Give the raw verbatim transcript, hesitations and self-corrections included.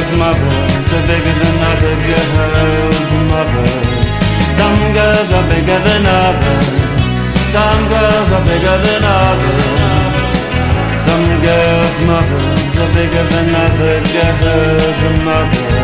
girls' mothers are bigger than other girls' mothers. Some girls are bigger than others. Some girls are bigger than others. Some girls' mothers are bigger than other girls' mothers.